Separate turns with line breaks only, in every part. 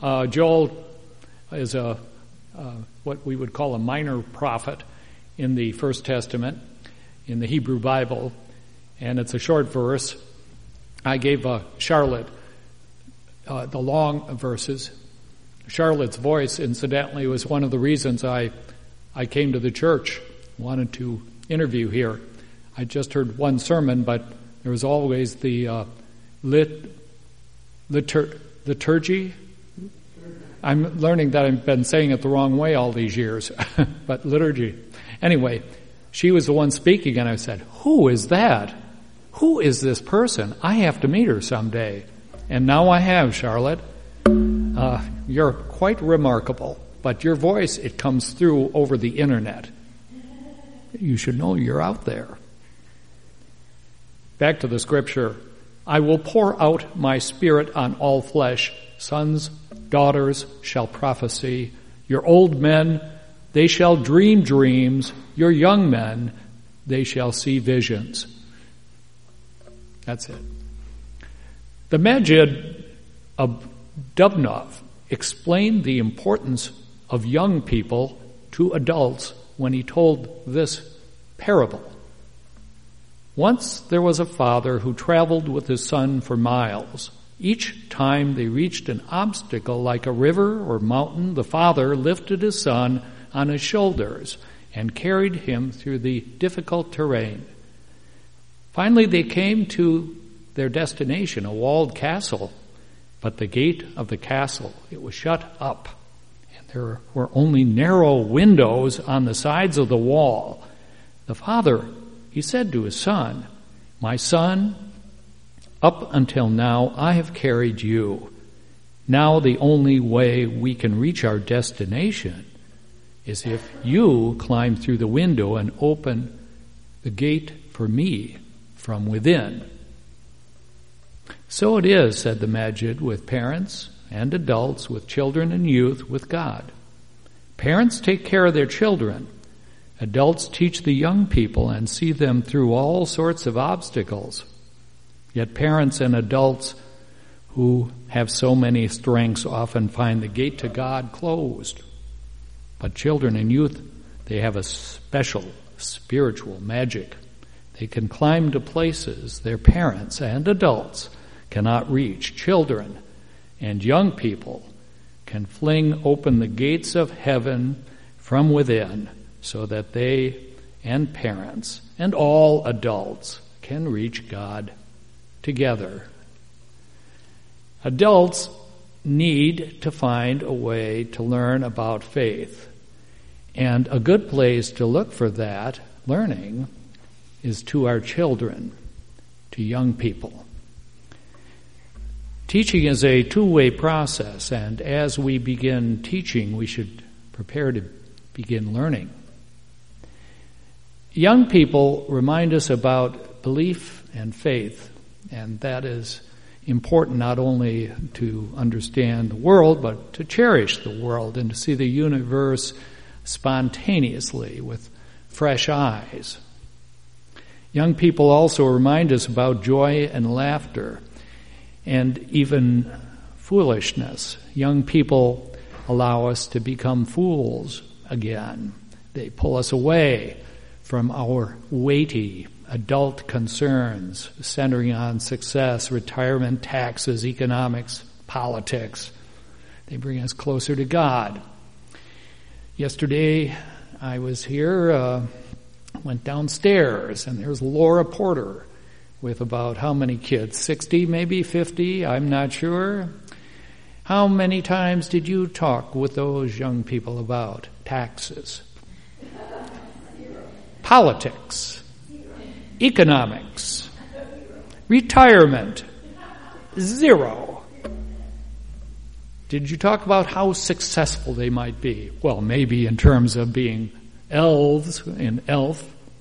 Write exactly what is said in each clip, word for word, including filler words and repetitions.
Uh, Joel is a uh, what we would call a minor prophet in the First Testament, in the Hebrew Bible, and it's a short verse. I gave uh, Charlotte uh, the long verses. Charlotte's voice, incidentally, was one of the reasons I I came to the church, wanted to interview here. I just heard one sermon, but there was always the uh, lit, litur, liturgy. I'm learning that I've been saying it the wrong way all these years, but liturgy. Anyway, she was the one speaking, and I said, who is that? Who is this person? I have to meet her someday. And now I have, Charlotte. Uh, you're quite remarkable, but your voice, it comes through over the internet. You should know you're out there. Back to the scripture. I will pour out my spirit on all flesh. Sons, daughters shall prophesy. Your old men, they shall dream dreams. Your young men, they shall see visions. That's it. The Magid of Dubnov explained the importance of young people to adults when he told this parable. Once there was a father who traveled with his son for miles. Each time they reached an obstacle like a river or mountain, the father lifted his son on his shoulders and carried him through the difficult terrain. Finally, they came to their destination, a walled castle, but the gate of the castle, it was shut up, and there were only narrow windows on the sides of the wall. The father, he said to his son, "My son, up until now I have carried you. Now the only way we can reach our destination is if you climb through the window and open the gate for me from within." So it is, said the Magid, with parents and adults, with children and youth, with God. Parents take care of their children. Adults teach the young people and see them through all sorts of obstacles. Yet parents and adults who have so many strengths often find the gate to God closed. But children and youth, they have a special spiritual magic. They can climb to places their parents and adults cannot reach. Children and young people can fling open the gates of heaven from within so that they and parents and all adults can reach God together. Adults need to find a way to learn about faith. And a good place to look for that learning is to our children, to young people. Teaching is a two-way process, and as we begin teaching, we should prepare to begin learning. Young people remind us about belief and faith, and that is important not only to understand the world, but to cherish the world and to see the universe spontaneously with fresh eyes. Young people also remind us about joy and laughter and even foolishness. Young people allow us to become fools again. They pull us away from our weighty adult concerns centering on success, retirement, taxes, economics, politics. They bring us closer to God. Yesterday, I was here, uh, went downstairs, and there's Laura Porter with about how many kids? sixty, maybe fifty? I'm not sure. How many times did you talk with those young people about taxes? Politics, economics, retirement, zero. Did you talk about how successful they might be? Well, maybe in terms of being elves in Elf,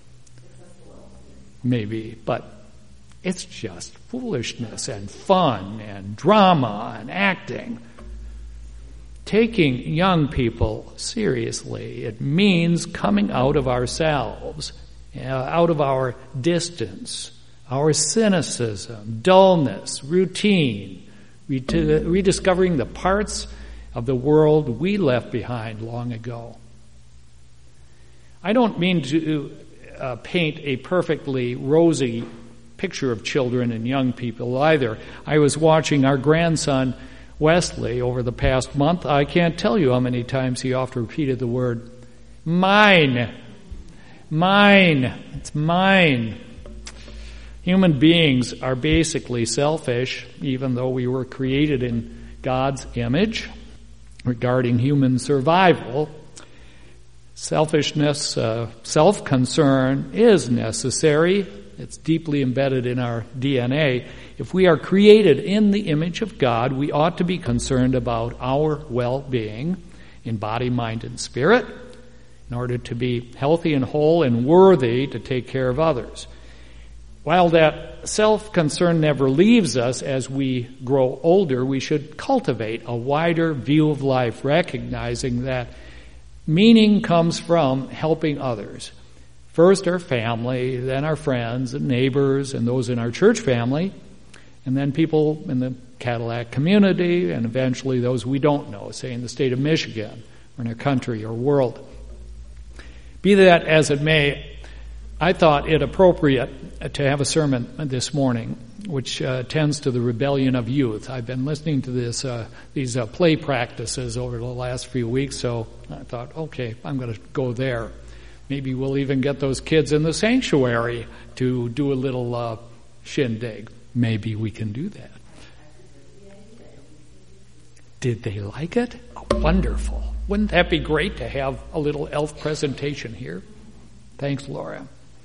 maybe, but it's just foolishness and fun and drama and acting. Taking young people seriously, it means coming out of ourselves, uh, out of our distance, our cynicism, dullness, routine, red- rediscovering the parts of the world we left behind long ago. I don't mean to uh, paint a perfectly rosy picture of children and young people either. I was watching our grandson Wesley over the past month. I can't tell you how many times he often repeated the word, mine, mine, it's mine. Human beings are basically selfish, even though we were created in God's image. Regarding human survival, selfishness, uh, self-concern is necessary. It's deeply embedded in our D N A. If we are created in the image of God, we ought to be concerned about our well-being in body, mind, and spirit in order to be healthy and whole and worthy to take care of others. While that self-concern never leaves us as we grow older, we should cultivate a wider view of life, recognizing that meaning comes from helping others. First our family, then our friends and neighbors and those in our church family, and then people in the Cadillac community, and eventually those we don't know, say in the state of Michigan or in our country or world. Be that as it may, I thought it appropriate to have a sermon this morning which uh, tends to the rebellion of youth. I've been listening to this uh, these uh, play practices over the last few weeks, so I thought, okay, I'm going to go there. Maybe we'll even get those kids in the sanctuary to do a little uh, shindig. Maybe we can do that. Did they like it? Oh, wonderful. Wouldn't that be great to have a little elf presentation here? Thanks, Laura.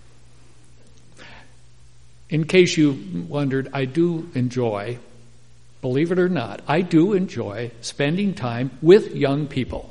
In case you wondered, I do enjoy, believe it or not, I do enjoy spending time with young people.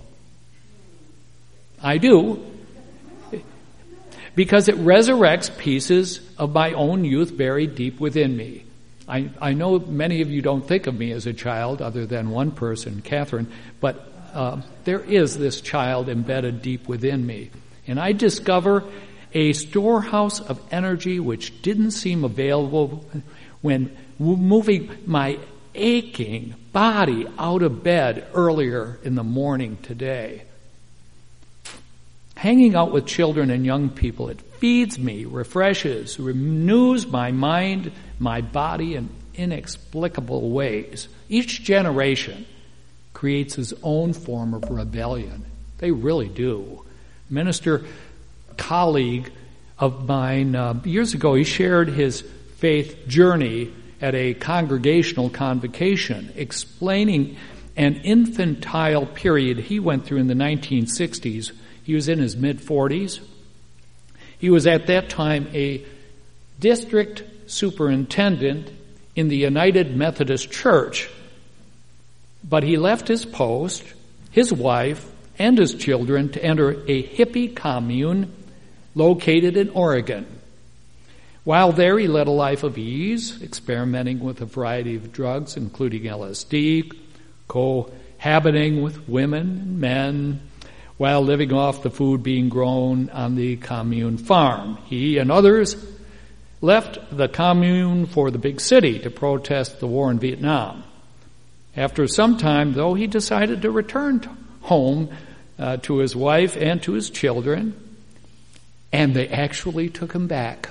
I do. Because it resurrects pieces of my own youth buried deep within me. I, I know many of you don't think of me as a child, other than one person, Catherine, but uh, there is this child embedded deep within me. And I discover a storehouse of energy which didn't seem available when moving my aching body out of bed earlier in the morning today. Hanging out with children and young people, it feeds me, refreshes, renews my mind, my body in inexplicable ways. Each generation creates its own form of rebellion. They really do. Minister colleague of mine, uh, years ago, he shared his faith journey at a congregational convocation, explaining an infantile period he went through in the nineteen sixties. He was in his mid-forties. He was at that time a district superintendent in the United Methodist Church. But he left his post, his wife, and his children to enter a hippie commune located in Oregon. While there, he led a life of ease, experimenting with a variety of drugs, including L S D, cohabiting with women and men, while living off the food being grown on the commune farm. He and others left the commune for the big city to protest the war in Vietnam. After some time, though, he decided to return home uh, to his wife and to his children, and they actually took him back.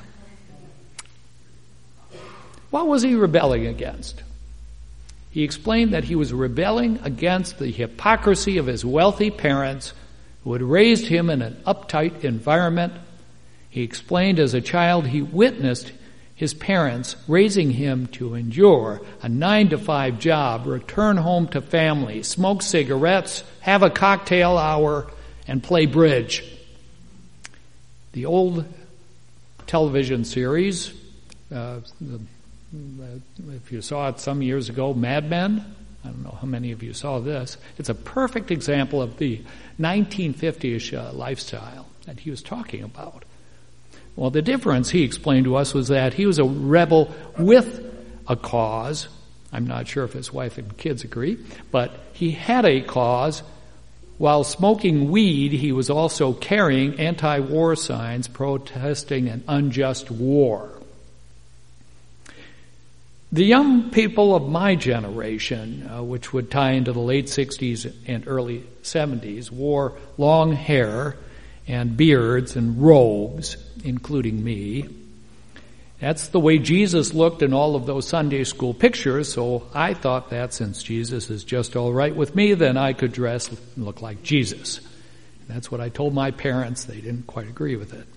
What was he rebelling against? He explained that he was rebelling against the hypocrisy of his wealthy parents who had raised him in an uptight environment. He explained as a child he witnessed his parents raising him to endure a nine to five job, return home to family, smoke cigarettes, have a cocktail hour, and play bridge. The old television series, uh, the, uh, if you saw it some years ago, Mad Men, I don't know how many of you saw this. It's a perfect example of the nineteen fifty-ish uh, lifestyle that he was talking about. Well, the difference, he explained to us, was that he was a rebel with a cause. I'm not sure if his wife and kids agree, but he had a cause. While smoking weed, he was also carrying anti-war signs protesting an unjust war. The young people of my generation, uh, which would tie into the late sixties and early seventies, wore long hair and beards and robes, including me. That's the way Jesus looked in all of those Sunday school pictures, so I thought that since Jesus is just all right with me, then I could dress and look like Jesus. That's what I told my parents. They didn't quite agree with it.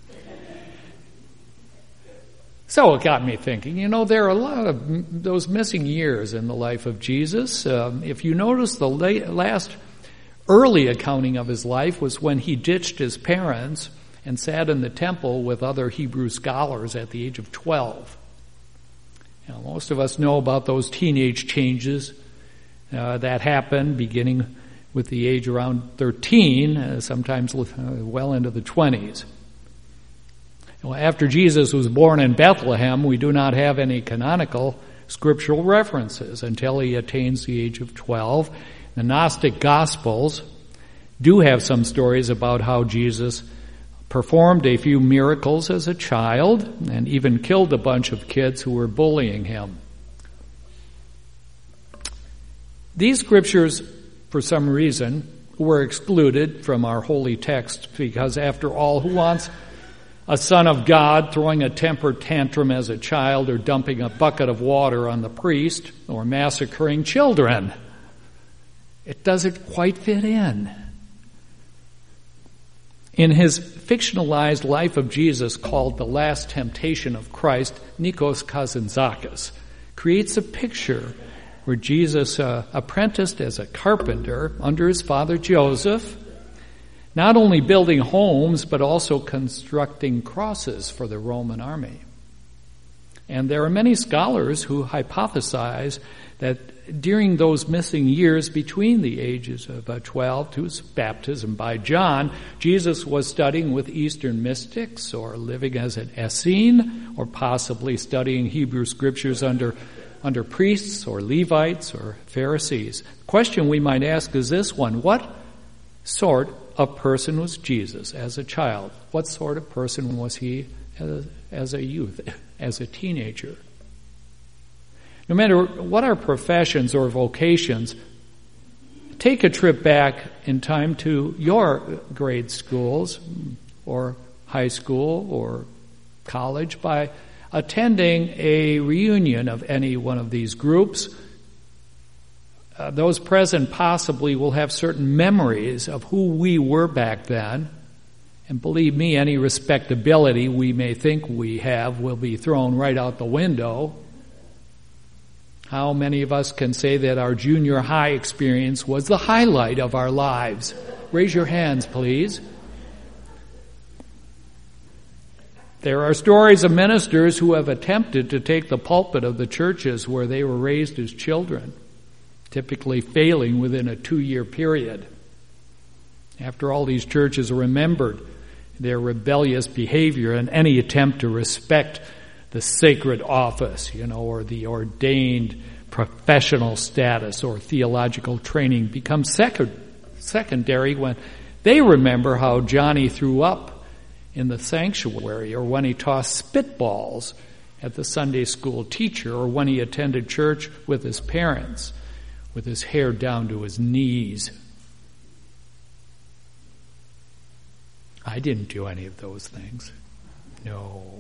So it got me thinking, you know, there are a lot of those missing years in the life of Jesus. Um, if you notice, the late, last early accounting of his life was when he ditched his parents and sat in the temple with other Hebrew scholars at the age of twelve. Now, most of us know about those teenage changes uh, that happened beginning with the age around thirteen, uh, sometimes uh, well into the twenties. Well, after Jesus was born in Bethlehem, we do not have any canonical scriptural references until he attains the age of twelve. The Gnostic Gospels do have some stories about how Jesus performed a few miracles as a child and even killed a bunch of kids who were bullying him. These scriptures, for some reason, were excluded from our holy text because, after all, who wants a son of God throwing a temper tantrum as a child, or dumping a bucket of water on the priest, or massacring children? It doesn't quite fit in. In his fictionalized life of Jesus called The Last Temptation of Christ, Nikos Kazantzakis creates a picture where Jesus uh, apprenticed as a carpenter under his father Joseph, not only building homes, but also constructing crosses for the Roman army. And there are many scholars who hypothesize that during those missing years between the ages of twelve to his baptism by John, Jesus was studying with Eastern mystics, or living as an Essene, or possibly studying Hebrew scriptures under, under priests or Levites or Pharisees. The question we might ask is this one: what sort of person was Jesus as a child? What sort of person was he as, as a youth, as a teenager? No matter what our professions or vocations, take a trip back in time to your grade schools or high school or college by attending a reunion of any one of these groups. Uh, those present possibly will have certain memories of who we were back then. And believe me, any respectability we may think we have will be thrown right out the window. How many of us can say that our junior high experience was the highlight of our lives? Raise your hands, please. There are stories of ministers who have attempted to take the pulpit of the churches where they were raised as children, typically failing within a two-year period. After all, these churches remembered their rebellious behavior and any attempt to respect the sacred office, you know, or the ordained professional status or theological training becomes second, secondary when they remember how Johnny threw up in the sanctuary, or when he tossed spitballs at the Sunday school teacher, or when he attended church with his parents with his hair down to his knees. I didn't do any of those things. No.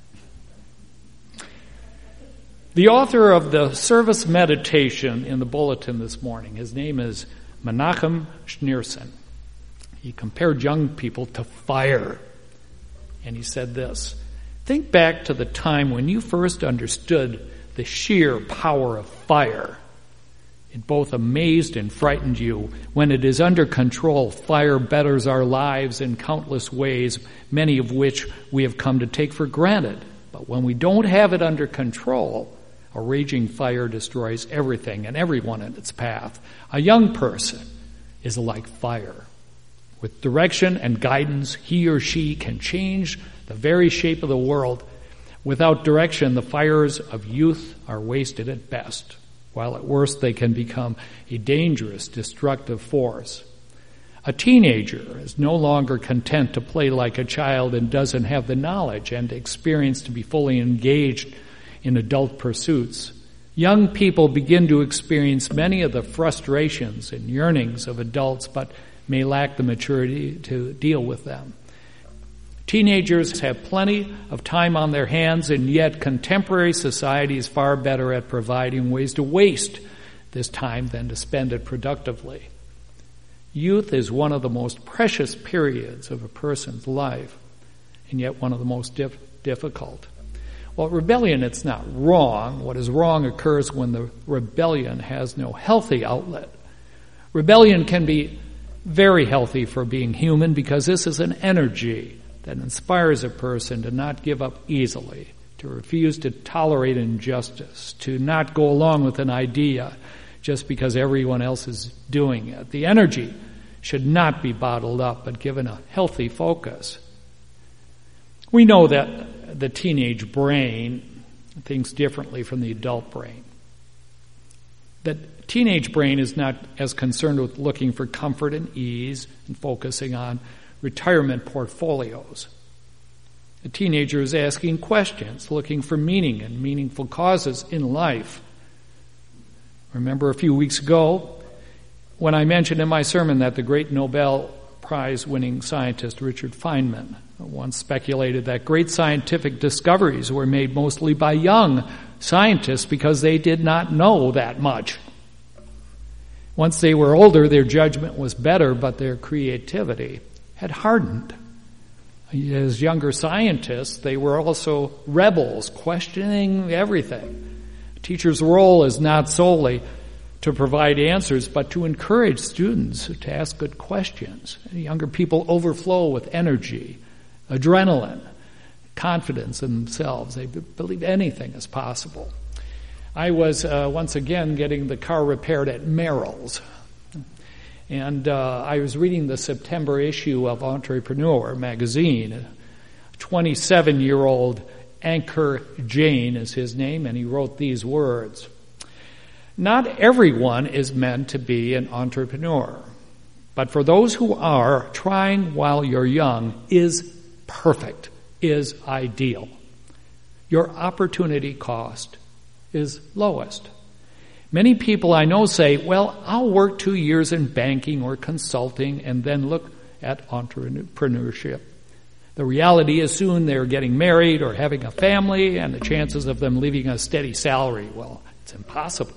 The author of the service meditation in the bulletin this morning, his name is Menachem Schneerson. He compared young people to fire. And he said this: think back to the time when you first understood the sheer power of fire. It both amazed and frightened you. When it is under control, fire betters our lives in countless ways, many of which we have come to take for granted. But when we don't have it under control, a raging fire destroys everything and everyone in its path. A young person is like fire. With direction and guidance, he or she can change the very shape of the world. Without direction, the fires of youth are wasted at best, while at worst they can become a dangerous, destructive force. A teenager is no longer content to play like a child and doesn't have the knowledge and experience to be fully engaged in adult pursuits. Young people begin to experience many of the frustrations and yearnings of adults, but may lack the maturity to deal with them. Teenagers have plenty of time on their hands, and yet contemporary society is far better at providing ways to waste this time than to spend it productively. Youth is one of the most precious periods of a person's life, and yet one of the most dif- difficult. Well, rebellion, it's not wrong. What is wrong occurs when the rebellion has no healthy outlet. Rebellion can be very healthy for being human because this is an energy that inspires a person to not give up easily, to refuse to tolerate injustice, to not go along with an idea just because everyone else is doing it. The energy should not be bottled up, but given a healthy focus. We know that the teenage brain thinks differently from the adult brain. The teenage brain is not as concerned with looking for comfort and ease and focusing on retirement portfolios. The teenager is asking questions, looking for meaning and meaningful causes in life. Remember a few weeks ago when I mentioned in my sermon that the great Nobel Prize-winning scientist Richard Feynman once speculated that great scientific discoveries were made mostly by young scientists because they did not know that much. Once they were older, their judgment was better, but their creativity had hardened. As younger scientists, they were also rebels, questioning everything. A teacher's role is not solely to provide answers, but to encourage students to ask good questions. Younger people overflow with energy, adrenaline, confidence in themselves. They believe anything is possible. I was uh, once again getting the car repaired at Merrill's. And uh, I was reading the September issue of Entrepreneur magazine. A twenty-seven-year-old Ankur Jain is his name, and he wrote these words. Not everyone is meant to be an entrepreneur, but for those who are, trying while you're young is perfect, is ideal. Your opportunity cost is lowest. Many people I know say, well, I'll work two years in banking or consulting and then look at entrepreneurship. The reality is soon they're getting married or having a family, and the chances of them leaving a steady salary, well, it's impossible.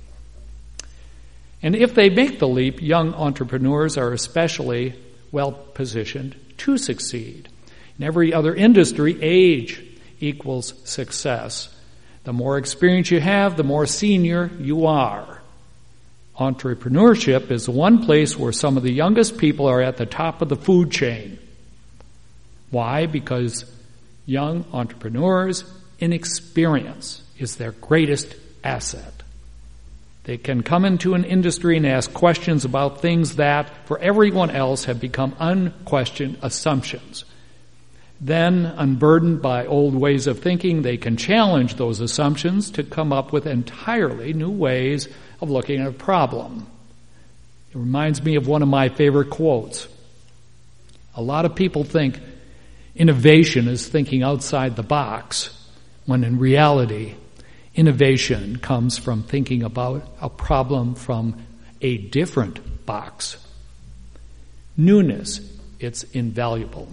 And if they make the leap, young entrepreneurs are especially well positioned to succeed. In every other industry, age equals success. The more experience you have, the more senior you are. Entrepreneurship is the one place where some of the youngest people are at the top of the food chain. Why? Because young entrepreneurs' inexperience is their greatest asset. They can come into an industry and ask questions about things that, for everyone else, have become unquestioned assumptions. Then, unburdened by old ways of thinking, they can challenge those assumptions to come up with entirely new ways of looking at a problem. It reminds me of one of my favorite quotes. A lot of people think innovation is thinking outside the box, when in reality, innovation comes from thinking about a problem from a different box. Newness, it's invaluable.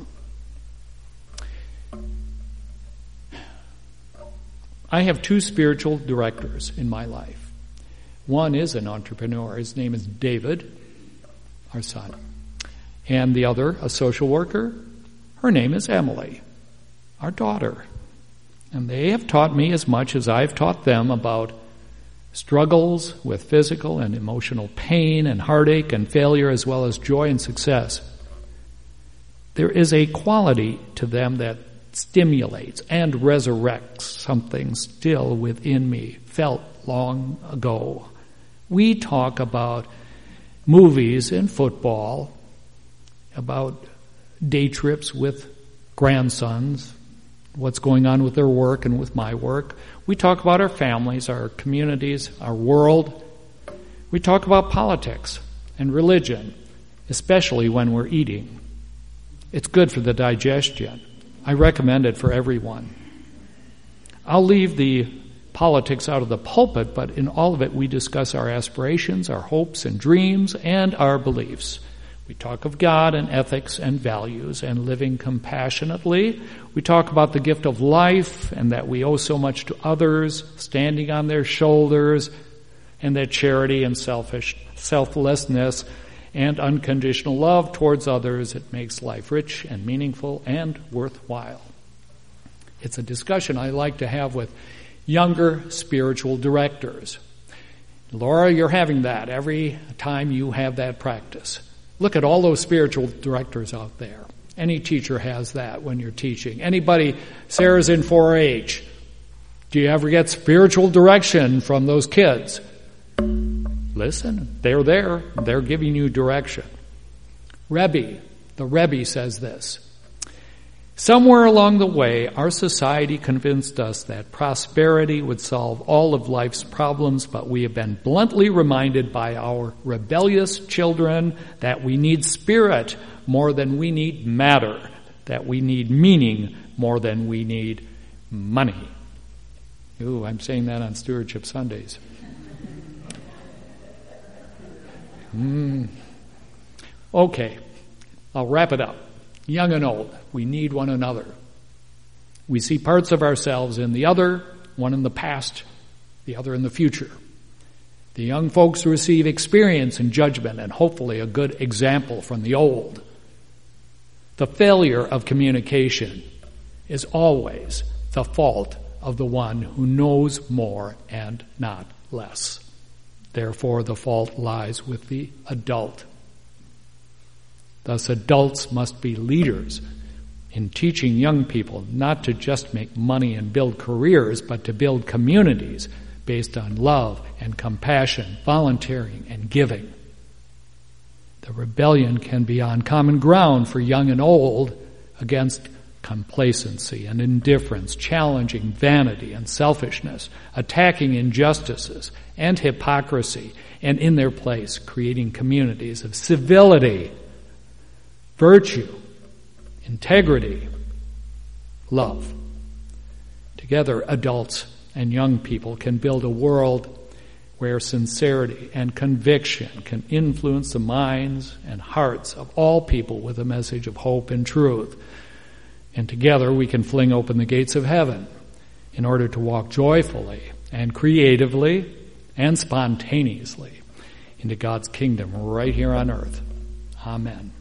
I have two spiritual directors in my life. One is an entrepreneur. His name is David, our son. And the other, a social worker. Her name is Emily, our daughter. And they have taught me as much as I've taught them about struggles with physical and emotional pain and heartache and failure, as well as joy and success. There is a quality to them that stimulates and resurrects something still within me, felt long ago. We talk about movies and football, about day trips with grandsons, what's going on with their work and with my work. We talk about our families, our communities, our world. We talk about politics and religion, especially when we're eating. It's good for the digestion. I recommend it for everyone. I'll leave the politics out of the pulpit, but in all of it we discuss our aspirations, our hopes and dreams, and our beliefs. We talk of God and ethics and values and living compassionately. We talk about the gift of life and that we owe so much to others, standing on their shoulders, and that charity and selfish selflessness and unconditional love towards others, it makes life rich and meaningful and worthwhile. It's a discussion I like to have with younger spiritual directors. Laura, you're having that every time you have that practice. Look at all those spiritual directors out there. Any teacher has that when you're teaching. Anybody, Sarah's in four H. Do you ever get spiritual direction from those kids? Listen, they're there. They're giving you direction. Rebbe, the Rebbe says this. Somewhere along the way, our society convinced us that prosperity would solve all of life's problems, but we have been bluntly reminded by our rebellious children that we need spirit more than we need matter, that we need meaning more than we need money. Ooh, I'm saying that on Stewardship Sundays. Mm. Okay, I'll wrap it up. Young and old, we need one another. We see parts of ourselves in the other, one in the past, the other in the future. The young folks receive experience and judgment and hopefully a good example from the old. The failure of communication is always the fault of the one who knows more and not less. Therefore, the fault lies with the adult. Thus, adults must be leaders in teaching young people not to just make money and build careers, but to build communities based on love and compassion, volunteering and giving. The rebellion can be on common ground for young and old against complacency and indifference, challenging vanity and selfishness, attacking injustices and hypocrisy, and in their place creating communities of civility, virtue, integrity, love. Together, adults and young people can build a world where sincerity and conviction can influence the minds and hearts of all people with a message of hope and truth. And together we can fling open the gates of heaven in order to walk joyfully and creatively and spontaneously into God's kingdom right here on earth. Amen.